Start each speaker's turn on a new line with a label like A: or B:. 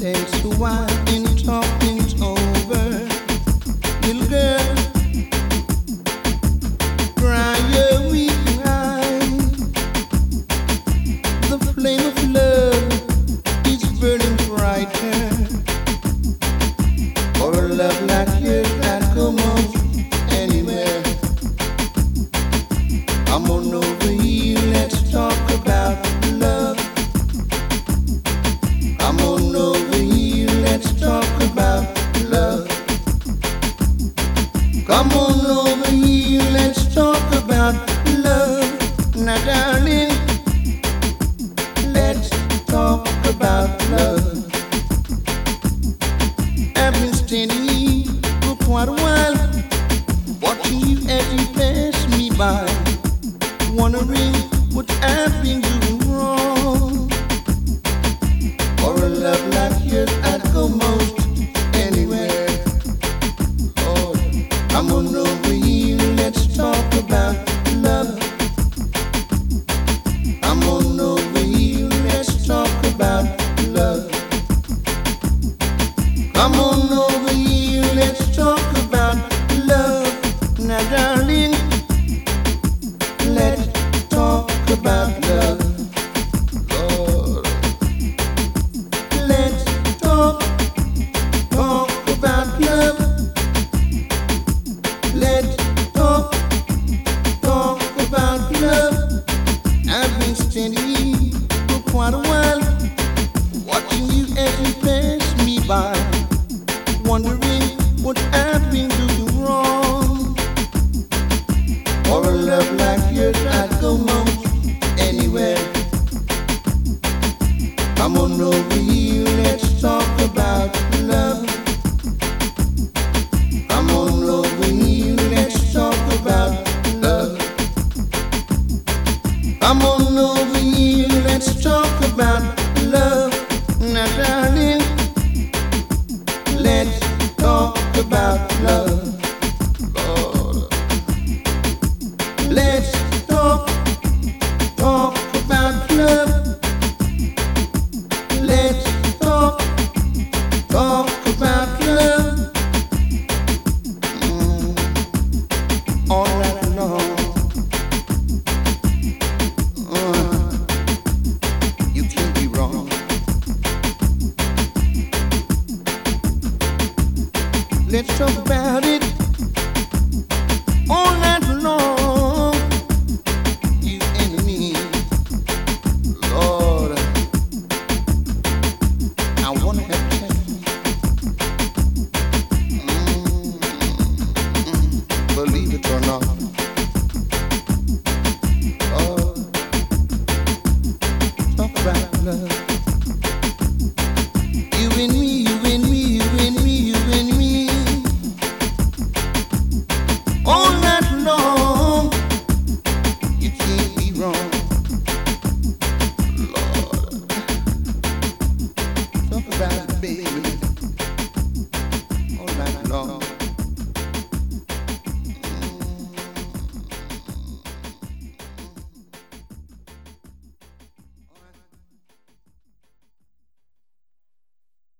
A: takes a while in talking's over. Little girl, cry your weeping eyes. The flame of love is burning brighter. For a love like yours, I'd go most anywhere. Come on over here, let's talk about love. Come on over here, let's talk about love. Come on over here, let's talk about love. Now darling, let's talk about love. I've been standing here for quite a while, watching you as you pass me by, wondering what I've been doing wrong. For a love like yours, I'd go most anywhere. Oh, come on over here, let's talk about love. Come on over here, let's talk about love. Come on over here, let's talk about love. Now darling, let's talk about love. Lord, let's talk about love. Let's talk about love. I've been standing here for quite a while, watching you as you pass me by, wondering what I've been doing wrong. For a love like yours, I'd go most anywhere. Come on over here, let's talk about love. Come on over here, let's talk about love. Come on over here, let's talk about love. Now darling, let's talk about love. Lord, let's talk about love. Let's talk about love. All night long. You can't be wrong. Let's talk about it.